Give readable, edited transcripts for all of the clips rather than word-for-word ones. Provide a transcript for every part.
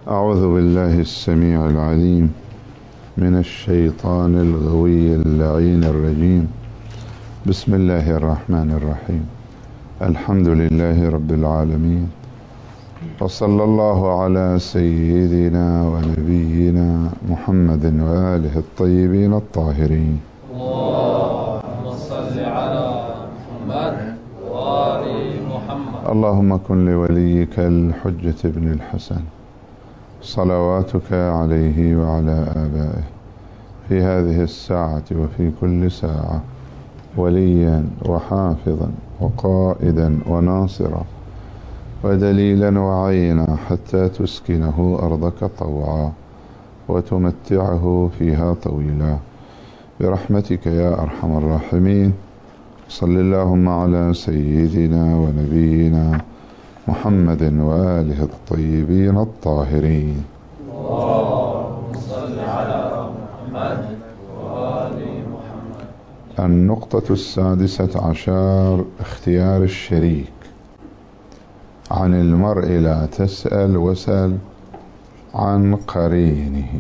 أعوذ بالله السميع العليم من الشيطان الغوي اللعين الرجيم. بسم الله الرحمن الرحيم. الحمد لله رب العالمين، وصلى الله على سيدنا ونبينا محمد وآله الطيبين الطاهرين. اللهم صل على محمد وآل محمد. اللهم كن لوليك الحجة ابن الحسن صلواتك عليه وعلى آبائه في هذه الساعة وفي كل ساعة وليا وحافظا وقائدا وناصرا ودليلا وعينا حتى تسكنه أرضك طوعا وتمتعه فيها طويلا برحمتك يا أرحم الراحمين. صل اللهم على سيدنا ونبينا محمد وآله الطيبين الطاهرين. اللهم صل على محمد وآل محمد. النقطة 16 اختيار الشريك. عن المرء لا تسأل وسل عن قرينه.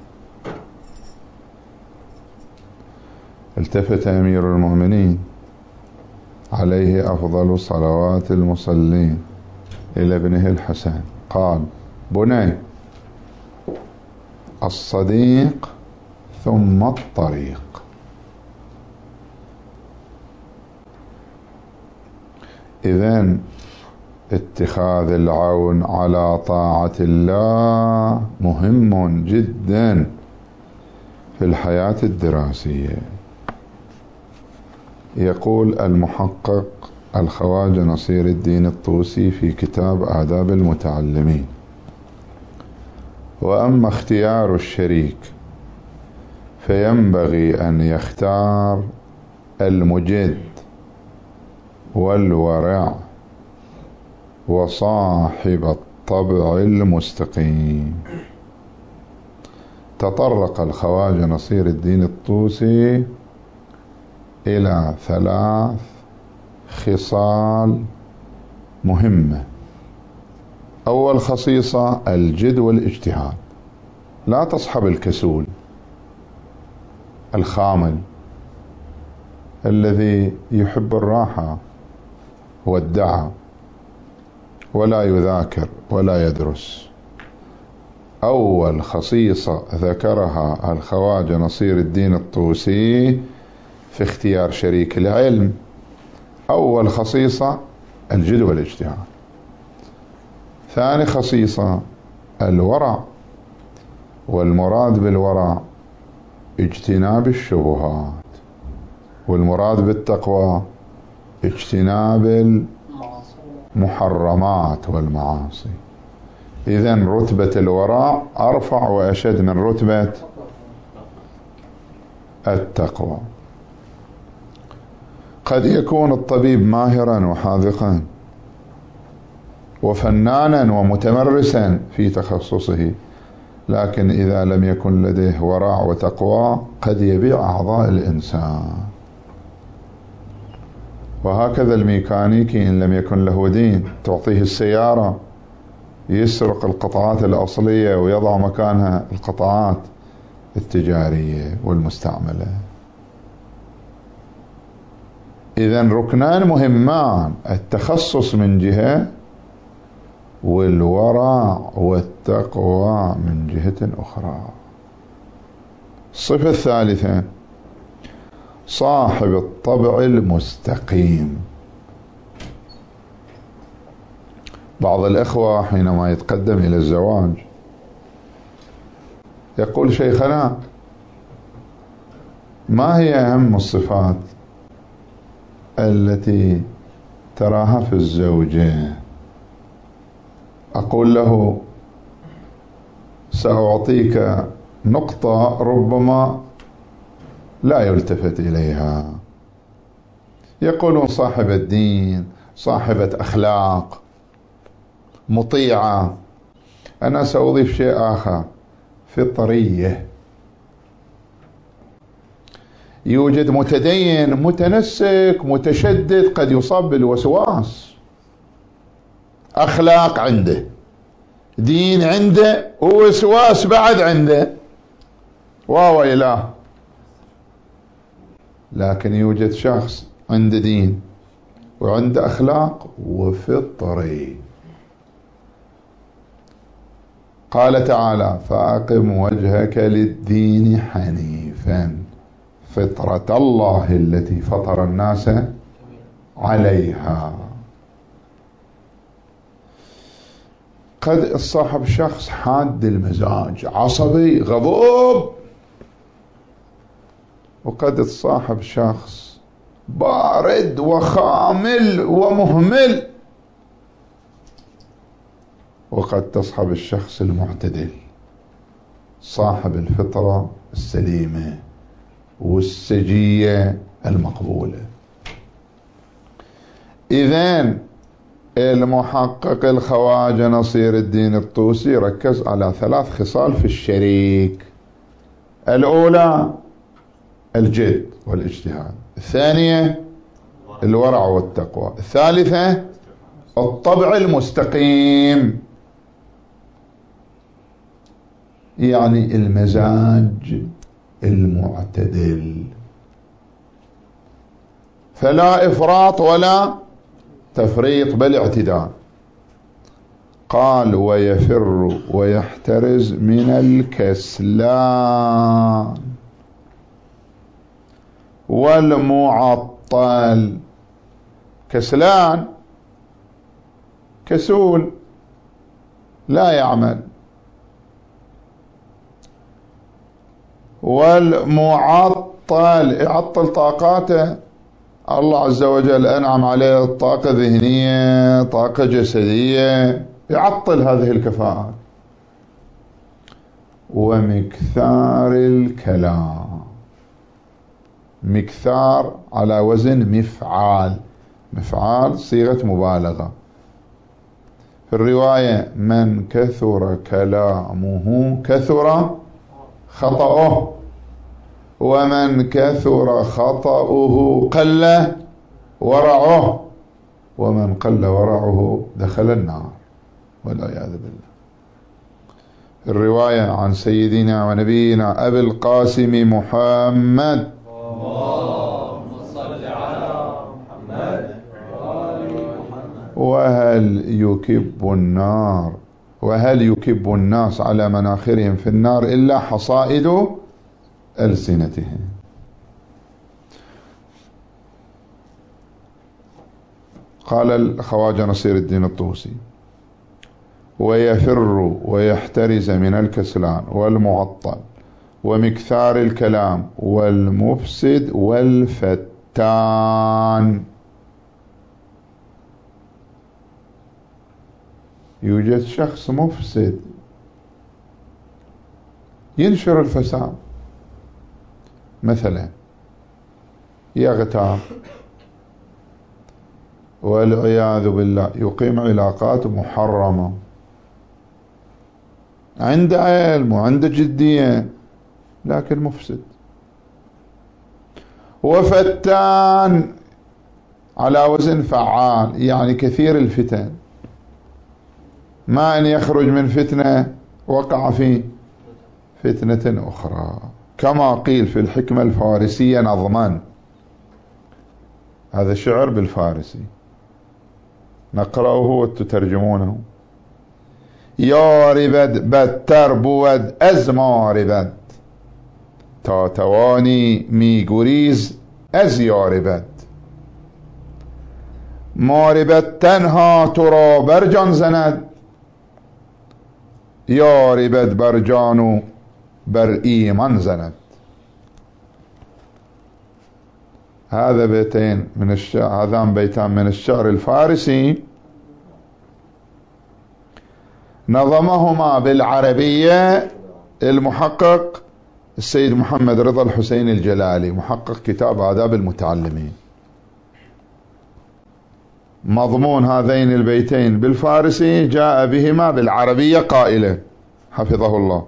التفت أمير المؤمنين عليه أفضل صلوات المصلين إلى ابنه الحسن، قال: بني، الصديق ثم الطريق. إذن اتخاذ العون على طاعة الله مهم جدا في الحياة الدراسية. يقول المحقق الخواجة نصير الدين الطوسي في كتاب آداب المتعلمين: وأما اختيار الشريك فينبغي أن يختار المجد والورع وصاحب الطبع المستقيم. تطرق الخواجة نصير الدين الطوسي إلى 3 خصال مهمة. أول خصيصة الجد والاجتهاد. لا تصحب الكسول الخامل الذي يحب الراحة والدعة ولا يذاكر ولا يدرس. أول خصيصة ذكرها الخواجة نصير الدين الطوسي في اختيار شريك العلم، أول خصيصة الجد والاجتهاد. ثاني خصيصة الورع، والمراد بالورع اجتناب الشبهات، والمراد بالتقوى اجتناب المحرمات والمعاصي. إذن رتبة الورع أرفع وأشد من رتبة التقوى. قد يكون الطبيب ماهرا وحاذقا وفنانا ومتمرسا في تخصصه، لكن إذا لم يكن لديه ورع وتقوى قد يبيع أعضاء الإنسان. وهكذا الميكانيكي إن لم يكن له دين تعطيه السيارة يسرق القطعات الأصلية ويضع مكانها القطعات التجارية والمستعملة. إذن ركنان مهمان: التخصص من جهة والورع والتقوى من جهة أخرى. الصفة الثالثة صاحب الطبع المستقيم. بعض الإخوة حينما يتقدم إلى الزواج يقول: شيخنا، ما هي أهم الصفات التي تراها في الزوجة؟ أقول له: سأعطيك نقطة ربما لا يلتفت إليها. يقولون صاحب الدين، صاحبة أخلاق، مطيعة. أنا سأضيف شيء آخر: فطرية. يوجد متدين متنسك متشدد قد يصاب بالوسواس، أخلاق عنده، دين عنده ووسواس بعد عنده وويلاه. لكن يوجد شخص عنده دين وعنده أخلاق وفطري. قال تعالى: فأقم وجهك للدين حنيفا فطرة الله التي فطر الناس عليها. قد الصاحب شخص حاد المزاج، عصبي غضوب، وقد الصاحب شخص بارد وخامل ومهمل، وقد تصحب الشخص المعتدل صاحب الفطرة السليمة والسجية المقبولة. إذن المحقق الخواجة نصير الدين الطوسي ركز على 3 خصال في الشريك: الأولى الجد والاجتهاد، الثانية الورع والتقوى، الثالثة الطبع المستقيم، يعني المزاج المعتدل، فلا إفراط ولا تفريط بل اعتدال. قال: ويفر ويحترز من الكسلان والمعطل. كسلان كسول لا يعمل، والمعطل يعطل طاقاته. الله عز وجل أنعم عليه طاقة ذهنية، طاقة جسدية، يعطل هذه الكفاءات. ومكثار الكلام، مكثار على وزن مفعال، مفعال صيغة مبالغة. في الرواية: من كثر كلامه كثر خطأه، ومن كثر خطأه قل ورعه، ومن قل ورعه دخل النار والعياذ بالله. في الرواية عن سيدنا ونبينا أبي القاسم محمد: اللهم صل على محمد وآل محمد. وهل يكب الناس على مناخرهم في النار إلا حصائد ألسنتهم. قال الخواجة نصير الدين الطوسي: ويفر ويحترز من الكسلان والمعطل ومكثار الكلام والمفسد والفتان. يوجد شخص مفسد ينشر الفساد، مثلا يغتاب والعياذ بالله، يقيم علاقات محرمة، عنده علم وعنده جدية لكن مفسد. وفتان على وزن فعال، يعني كثير الفتن، ما أن يخرج من فتنة وقع في فتنة أخرى. كما قيل في الحكمة الفارسية نظما، هذا شعر بالفارسي نقرأه وتترجمونه: يا ربد بدتر بود از ما ربد تا توانی می گریز از یا ربد ما ربد تنها تو را بر جان زند یا ربد بر جانو بر ایمان زند. هذا بيتين من الشعر، هذان بيتان من الشعر الفارسي نظمهما بالعربية المحقق السيد محمد رضا الحسين الجلالي، محقق كتاب آداب المتعلمين. مضمون هذين البيتين بالفارسي جاء بهما بالعربية قائلا حفظه الله: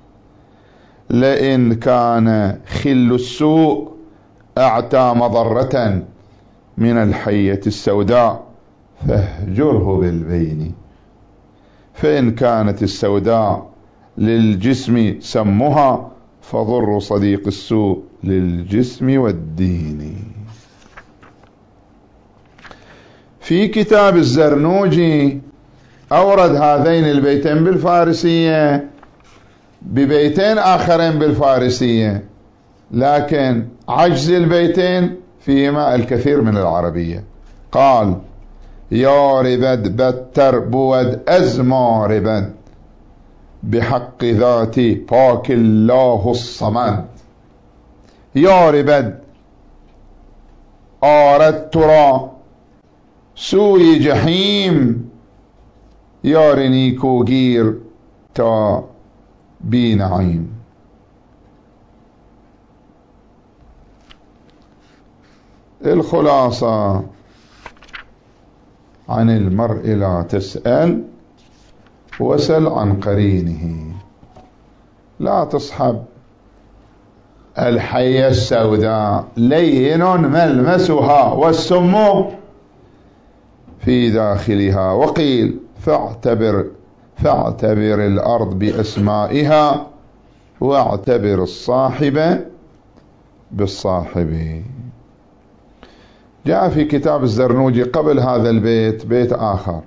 لئن كان خل السوء أعتى مضرة من الحية السوداء فاهجره بالبين فإن كانت السوداء للجسم سمها، فضر صديق السوء للجسم والدين. في كتاب الزرنوجي أورد هذين البيتين بالفارسية ببيتين آخرين بالفارسية، لكن عجز البيتين فيهما الكثير من العربية. قال: يا ربد بدتر بود أزما ربد، بحق ذاتي پاک الله الصمد. یا ربد آرد ترا سوی جحیم، یار نیکوگیر تا بی نعیم. الخلاصة: عن المرء لا تسأل، وسل عن قرينه. لا تصحب الحية السوداء، لين ملمسها والسم في داخلها. وقيل: فاعتبر الأرض بأسمائها، واعتبر الصاحب بالصاحب. جاء في كتاب الزرنوجي قبل هذا البيت بيت آخر،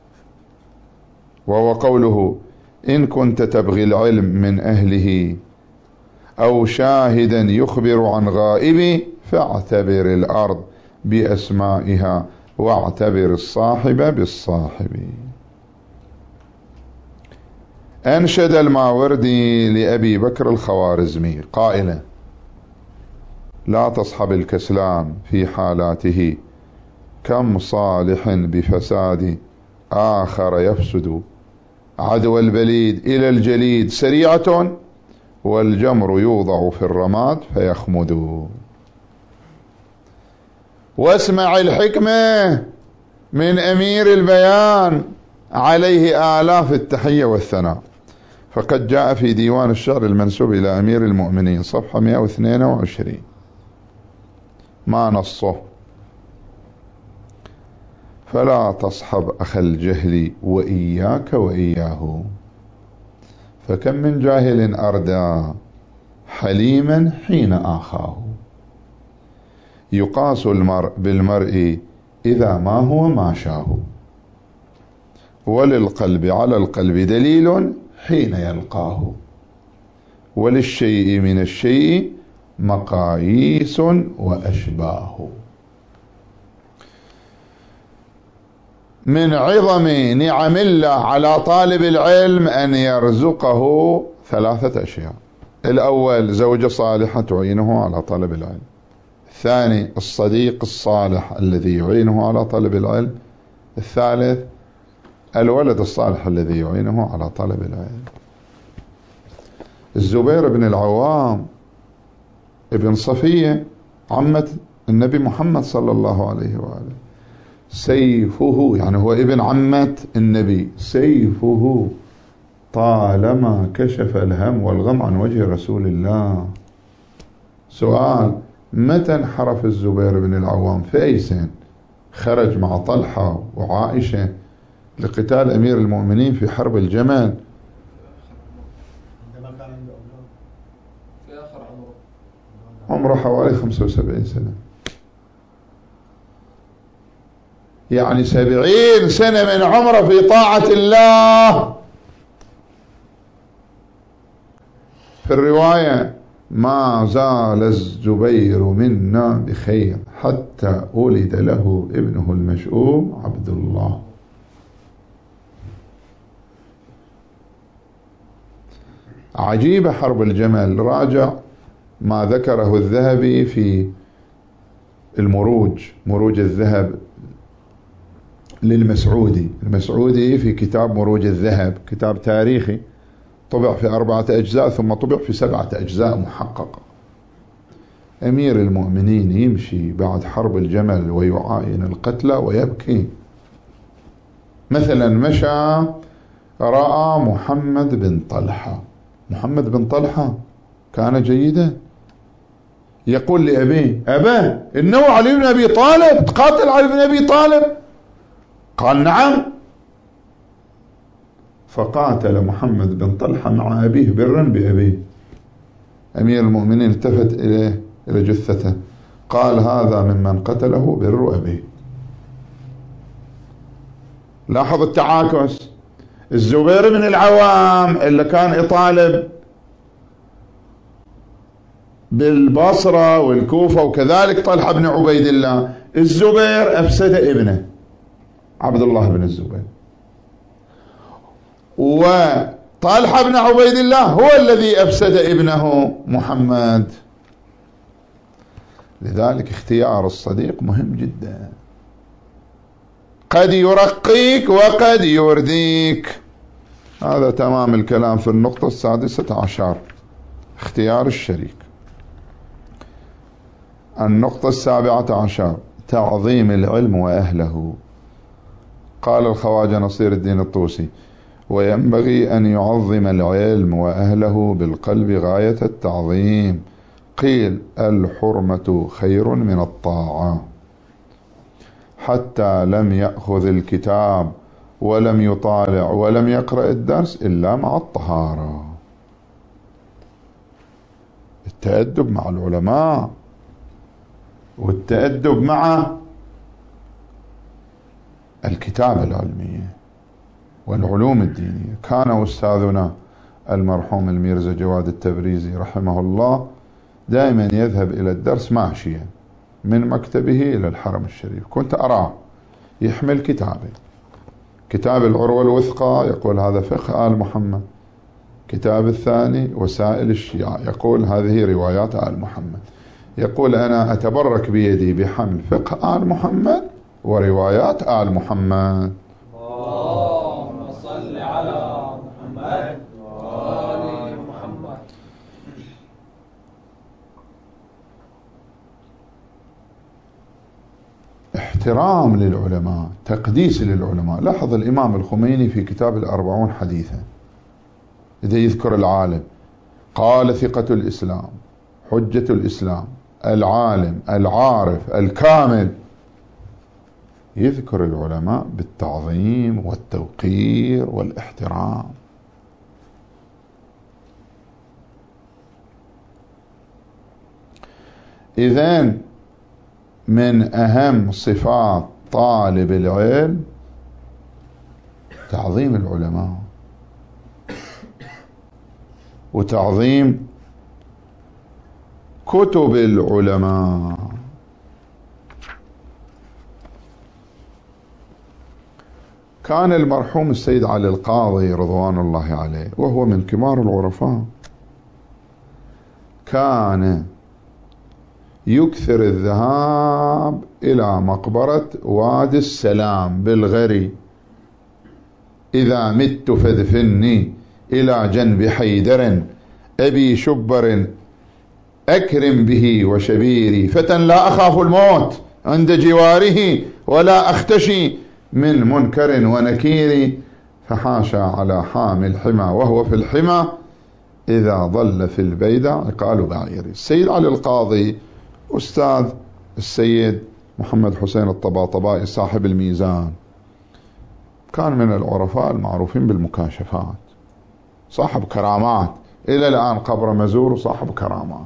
وهو قوله: إن كنت تبغي العلم من أهله، أو شاهدا يخبر عن غائب، فاعتبر الأرض بأسمائها، واعتبر الصاحب بالصاحب. أنشد الماوردي لأبي بكر الخوارزمي قائلا: لا تصحب الكسلان في حالاته، كم صالح بفساد آخر يفسد. عدوى البليد إلى الجليد سريعة، والجمر يوضع في الرماد فيخمد. واسمع الحكمة من أمير البيان، عليه آلاف التحية والثناء. فقد جاء في ديوان الشعر المنسوب إلى أمير المؤمنين صفحة 122 ما نصه: فلا تصحب أخ الجهل وإياك وإياه، فكم من جاهل أردى حليما حين آخاه. يقاس المرء بالمرء إذا ما هو ما شاه، وللقلب على القلب دليل حين يلقاه، وللشيء من الشيء مقاييس وأشباه. من عظم نعم الله على طالب العلم أن يرزقه 3 أشياء: الأول زوجة صالحة تعينه على طلب العلم، الثاني الصديق الصالح الذي يعينه على طلب العلم، الثالث الولد الصالح الذي يعينه على طلب العلم. الزبير بن العوام ابن صفية عمة النبي محمد صلى الله عليه وآله، سيفه، يعني هو ابن عمة النبي، سيفه طالما كشف الهم والغم عن وجه رسول الله. سؤال: متى انحرف الزبير بن العوام؟ في أي سنة؟ خرج مع طلحة وعائشة لقتال أمير المؤمنين في حرب الجمل. عندما كان عنده أولاد في آخر عمره حوالي 75 سنة، يعني 70 سنة من عمره في طاعة الله. في الرواية: ما زال الزبير منا بخير حتى ولد له ابنه المشؤوم عبد الله. عجيبة حرب الجمل. راجع ما ذكره الذهبي في مروج الذهب للمسعودي. المسعودي في كتاب مروج الذهب، كتاب تاريخي طبع في 4 أجزاء، ثم طبع في 7 أجزاء محققة. أمير المؤمنين يمشي بعد حرب الجمل ويعاين القتلى ويبكي. مثلا مشى رأى محمد بن طلحة. محمد بن طلحة كان جيدا، يقول لأبيه: أبا، إنه علي بن أبي طالب، تقاتل علي بن أبي طالب؟ قال: نعم. فقاتل محمد بن طلحة مع أبيه برا بأبيه. أمير المؤمنين التفت إليه إلى جثته قال هذا ممن قتله بر أبيه. لاحظ التعاكس. الزبير بن العوام اللي كان يطالب بالبصرة والكوفة وكذلك طلحة بن عبيد الله، الزبير أفسد ابنه عبد الله بن الزبير، وطلحة بن عبيد الله هو الذي أفسد ابنه محمد. لذلك اختيار الصديق مهم جدا، قد يرقيك وقد يرديك. هذا تمام الكلام في النقطة 16 اختيار الشريك. النقطة 17 تعظيم العلم وأهله. قال الخواجة نصير الدين الطوسي وينبغي أن يعظم العلم وأهله بالقلب غاية التعظيم. قيل الحرمة خير من الطاعة. حتى لم يأخذ الكتاب ولم يطالع ولم يقرأ الدرس إلا مع الطهارة. التأدب مع العلماء والتأدب مع الكتابة العلمية والعلوم الدينية. كان أستاذنا المرحوم الميرزا جواد التبريزي رحمه الله دائما يذهب إلى الدرس ماشيا من مكتبه إلى الحرم الشريف. كنت أراه يحمل كتاب العروة الوثقى يقول هذا فقه آل محمد، كتاب الثاني وسائل الشيعة يقول هذه روايات آل محمد. يقول أنا أتبرك بيدي بحمل فقه آل محمد وروايات آل محمد. اللهم صل على محمد وآل محمد. احترام للعلماء، تقديس للعلماء. لاحظ الإمام الخميني في كتاب 40 حديثا إذا يذكر العالم قال ثقة الإسلام حجة الإسلام العالم العارف الكامل، يذكر العلماء بالتعظيم والتوقير والاحترام. إذن من أهم صفات طالب العلم تعظيم العلماء وتعظيم كتب العلماء. كان المرحوم السيد علي القاضي رضوان الله عليه وهو من كبار العرفاء كان يكثر الذهاب إلى مقبرة وادي السلام بالغري. إذا مت فادفني إلى جنب حيدر أبي شبر أكرم به وشبيري فتى لا أخاف الموت عند جواره ولا أختشي من منكر ونكير. فحاشا على حامي الحمى وهو في الحمى إذا ضل في البيدة عقال بعيري. السيد علي القاضي أستاذ السيد محمد حسين الطباطبائي صاحب الميزان كان من العرفاء المعروفين بالمكاشفات، صاحب كرامات، إلى الآن قبر مزور وصاحب كرامات.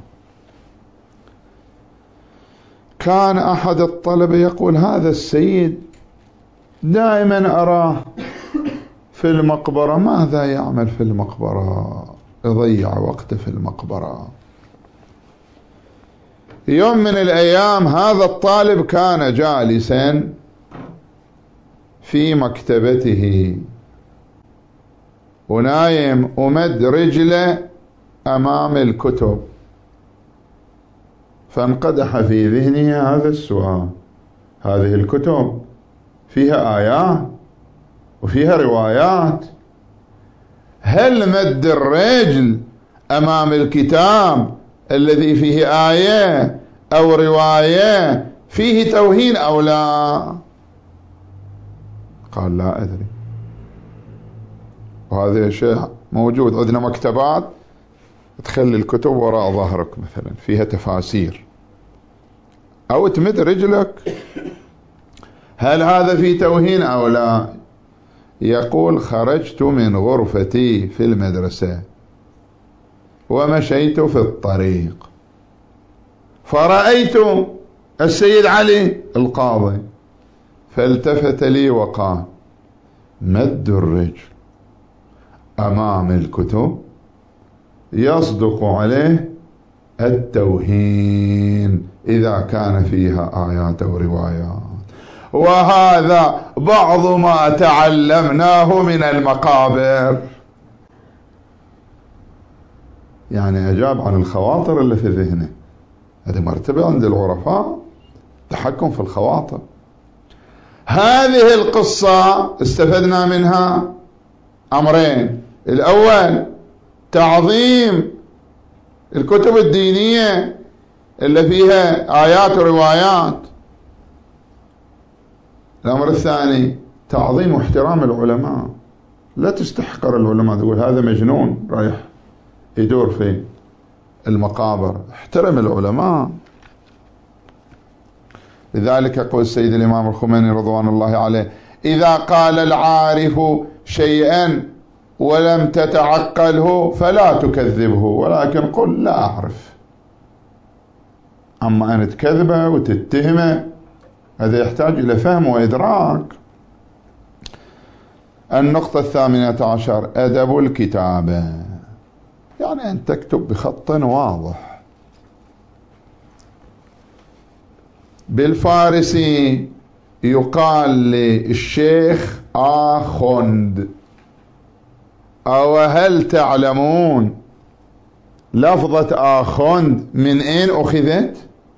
كان أحد الطلبة يقول هذا السيد دائما أراه في المقبرة، ماذا يعمل في المقبرة؟ يضيع وقته في المقبرة. يوم من الأيام هذا الطالب كان جالسا في مكتبته ونايم ومد رجله أمام الكتب، فانقدح في ذهنه هذا السؤال: هذه الكتب فيها آيات وفيها روايات، هل مد الرجل أمام الكتاب الذي فيه آية أو رواية فيه توهين أو لا؟ قال لا أدري. وهذا شيء موجود عندنا مكتبات تخلي الكتب وراء ظهرك مثلا فيها تفاسير، أو تمد رجلك، هل هذا فيه توهين أو لا؟ يقول خرجت من غرفتي في المدرسة ومشيت في الطريق فرأيت السيد علي القاضي فالتفت لي وقال مد الرجل أمام الكتب يصدق عليه التوهين إذا كان فيها آيات أو روايات، وهذا بعض ما تعلمناه من المقابر. يعني أجاب عن الخواطر اللي في ذهنه، هذه مرتبة عند العرفاء، تحكم في الخواطر. هذه القصة استفدنا منها أمرين: الأول تعظيم الكتب الدينية اللي فيها آيات وروايات. الأمر الثاني تعظيم واحترام العلماء. لا تستحقر العلماء، تقول هذا مجنون رايح يدور في المقابر. احترم العلماء. لذلك يقول السيد الإمام الخميني رضوان الله عليه: إذا قال العارف شيئا ولم تتعقله فلا تكذبه، ولكن قل لا أعرف. أما أن تكذبه وتتهمه هذا يحتاج إلى فهم وإدراك. النقطة 18: أدب الكتابة، يعني أن تكتب بخط واضح. بالفارسي يقال للشيخ آخوند. أو هل تعلمون لفظة آخوند من أين أخذت؟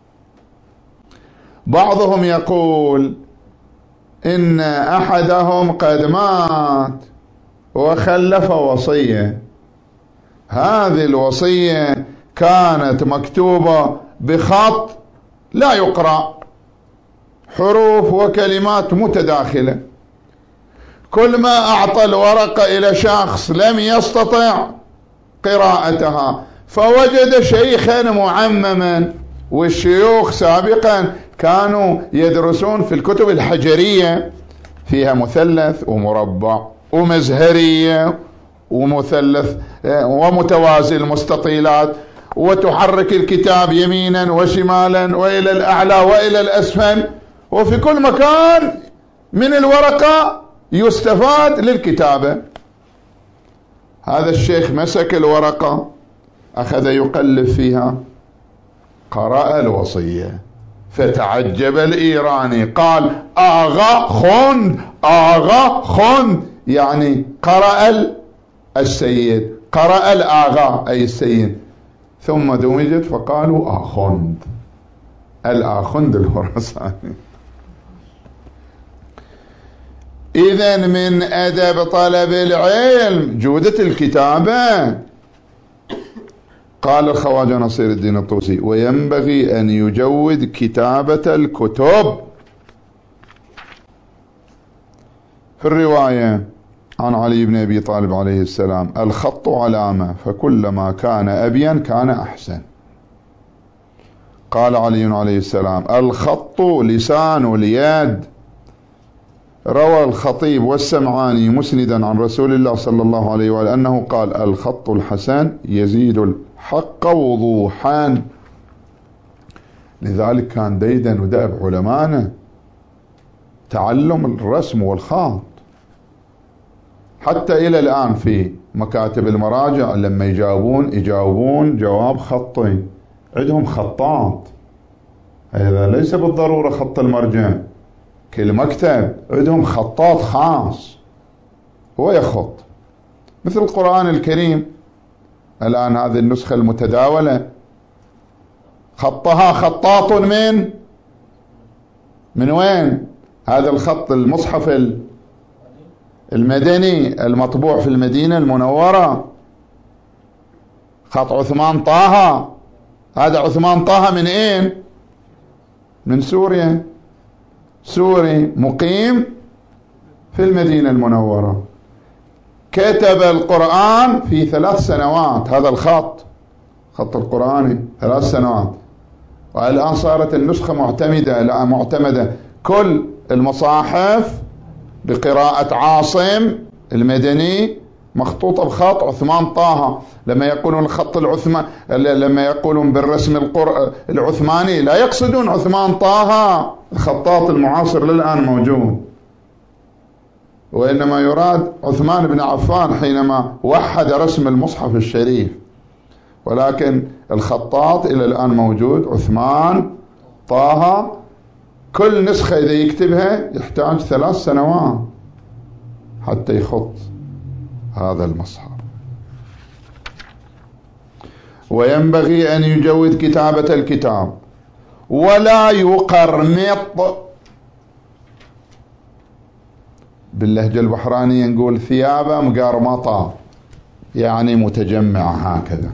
بعضهم يقول إن أحدهم قد مات وخلف وصية، هذه الوصية كانت مكتوبة بخط لا يقرأ، حروف وكلمات متداخلة. كل ما أعطى الورقة إلى شخص لم يستطع قراءتها، فوجد شيخا معمما. والشيوخ سابقا كانوا يدرسون في الكتب الحجرية، فيها مثلث ومربع ومزهرية ومثلث ومتوازي المستطيلات، وتحرك الكتاب يمينا وشمالا وإلى الأعلى وإلى الأسفل، وفي كل مكان من الورقة يستفاد للكتابة. هذا الشيخ مسك الورقة أخذ يقلب فيها، قرأ الوصية فتعجب الإيراني، قال آغا خند، آغا خند، يعني قرأ السيد، قرأ الآغا أي السيد. ثم دمجت فقالوا آخند، الآخند الخراساني. إذن من أدب طلب العلم جودة الكتابة. قال الخواجة نصير الدين الطوسي: وينبغي أن يجود كتابة الكتب. في الرواية عن علي بن أبي طالب عليه السلام: الخط علامة، فكلما كان أبين كان أحسن. قال علي عليه السلام: الخط لسان اليد. روى الخطيب والسمعاني مسندا عن رسول الله صلى الله عليه وآله أنه قال: الخط الحسن يزيد الحق وضوحا. لذلك كان ديدا ودأب علمانا تعلم الرسم والخط. حتى إلى الآن في مكاتب المراجع لما يجاوبون جواب خطي عندهم خطاط. هذا ليس بالضرورة خط المرجع، كل مكتب عندهم خطاط خاص هو يخط. مثل القرآن الكريم الآن هذه النسخة المتداولة خطها خطاط من وين؟ هذا الخط المصحف المدني المطبوع في المدينة المنورة، خط عثمان طه. هذا عثمان طه من اين؟ من سوريا، سوري مقيم في المدينة المنورة، كتب القرآن في 3 سنوات. هذا الخط القرآني 3 سنوات، والآن صارت النسخة معتمدة. كل المصاحف بقراءة عاصم المدني مخطوطة بخط عثمان طه. لما يقولون الخط العثماني، لما يقولون بالرسم العثماني لا يقصدون عثمان طه الخطاط المعاصر للآن موجود، وإنما يراد عثمان بن عفان حينما وحد رسم المصحف الشريف، ولكن الخطاط إلى الآن موجود عثمان طه. كل نسخة إذا يكتبها يحتاج 3 سنوات حتى يخط هذا المصحف. وينبغي أن يجود كتابة الكتاب ولا يقرمط. باللهجة البحرانية نقول ثيابه مقرمطة، يعني متجمعة هكذا.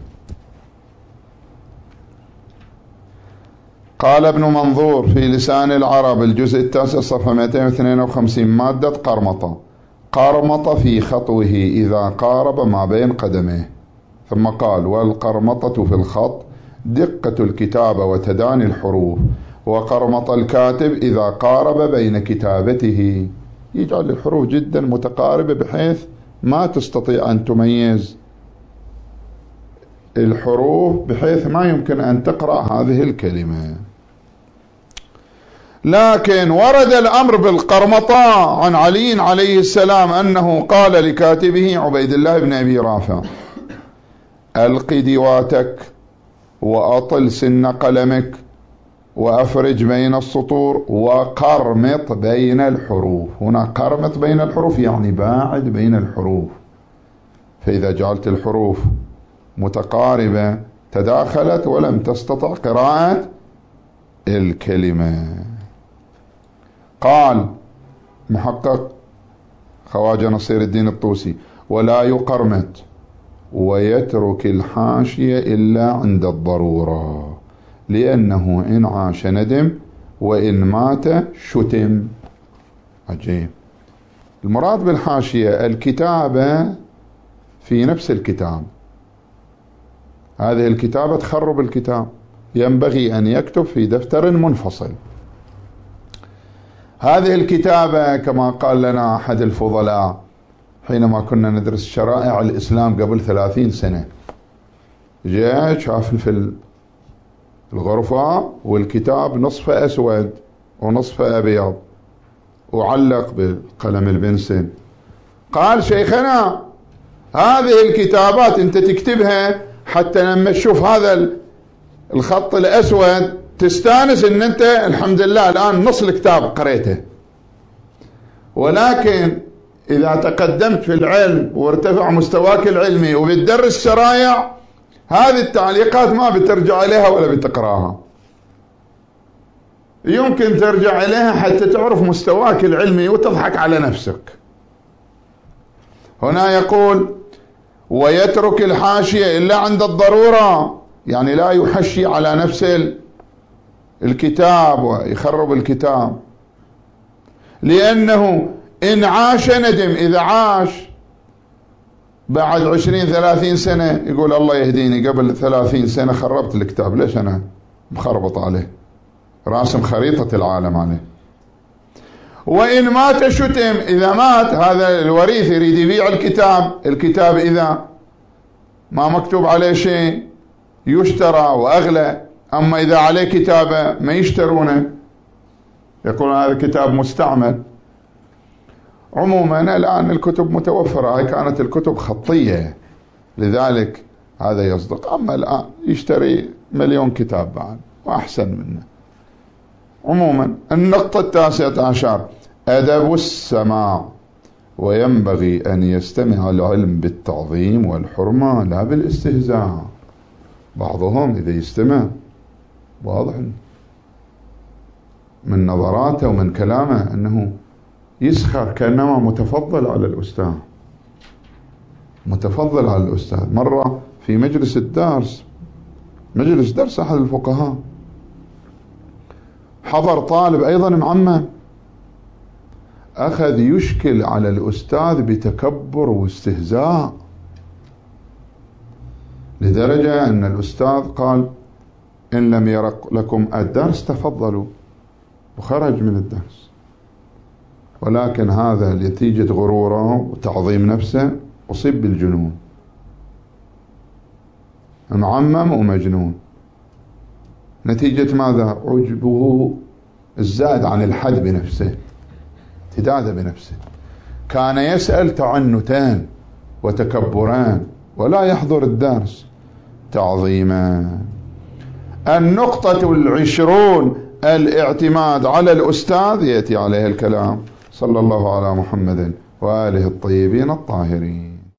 قال ابن منظور في لسان العرب الجزء 9 صفحة 252 مادة قرمطة: قرمط في خطوه إذا قارب ما بين قدميه. ثم قال: والقرمطة في الخط دقة الكتابة وتداني الحروف، وقرمط الكاتب إذا قارب بين كتابته، يجعل الحروف جدا متقاربة بحيث ما تستطيع أن تميز الحروف، بحيث ما يمكن أن تقرأ هذه الكلمة. لكن ورد الأمر بالقرمطة عن علي عليه السلام أنه قال لكاتبه عبيد الله بن أبي رافع: ألق دواتك وأطل سن قلمك وأفرج بين السطور وقرمط بين الحروف. هنا قرمط بين الحروف يعني باعد بين الحروف، فإذا جعلت الحروف متقاربة تداخلت ولم تستطع قراءة الكلمة. قال محقق خواجة نصير الدين الطوسي: ولا يقرمط ويترك الحاشية إلا عند الضرورة، لأنه إن عاش ندم وإن مات شتم. عجيب. المراد بالحاشية الكتابة في نفس الكتاب، هذه الكتابة تخرب الكتاب، ينبغي أن يكتب في دفتر منفصل. هذه الكتابة كما قال لنا أحد الفضلاء حينما كنا ندرس شرائع الإسلام قبل 30 سنة، جاء شاف في الغرفة والكتاب نصفه أسود ونصفه أبيض وعلق بقلم البنسل. قال: شيخنا هذه الكتابات أنت تكتبها حتى لما تشوف هذا الخط الأسود تستانس أن أنت الحمد لله الآن نص الكتاب قريته، ولكن إذا تقدمت في العلم وارتفع مستواك العلمي وبتدرس شرائع، هذه التعليقات ما بترجع إليها ولا بتقراها. يمكن ترجع إليها حتى تعرف مستواك العلمي وتضحك على نفسك. هنا يقول: ويترك الحاشية إلا عند الضرورة، يعني لا يحشي على نفس الكتاب ويخرب الكتاب، لأنه إن عاش ندم. إذا عاش بعد 20-30 سنة يقول: الله يهديني قبل 30 سنة خربت الكتاب، ليش أنا مخربط عليه، راسم خريطة العالم عليه. وإن مات شتم، إذا مات هذا الوريث يريد يبيع الكتاب إذا ما مكتوب عليه شيء يشترى وأغلى، أما إذا عليه كتابة ما يشترونه، يقولون هذا كتاب مستعمل. عموما الآن الكتب متوفرة، هاي كانت الكتب خطية لذلك هذا يصدق، أما الآن يشتري 1,000,000 كتاب بعد وأحسن منه. عموما النقطة 19: أدب السماع، وينبغي أن يستمع العلم بالتعظيم والحرمة لا بالاستهزاء. بعضهم إذا يستمع واضح من نظراته ومن كلامه أنه يسخر كأنما متفضل على الأستاذ، متفضل على الأستاذ. مرة في مجلس درس أحد الفقهاء، حضر طالب أيضا معمم، أخذ يشكل على الأستاذ بتكبر واستهزاء، لدرجة أن الأستاذ قال: إن لم يرق لكم الدرس تفضلوا، وخرج من الدرس. ولكن هذا نتيجة غروره وتعظيم نفسه أصيب بالجنون، معمم ومجنون. نتيجة ماذا؟ عجبه الزاد عن الحد بنفسه، اعتداد بنفسه. كان يسأل تعنتان وتكبران ولا يحضر الدرس تعظيما. النقطة 20 الاعتماد على الأستاذ، يأتي عليه الكلام. صلى الله على محمد وآله الطيبين الطاهرين.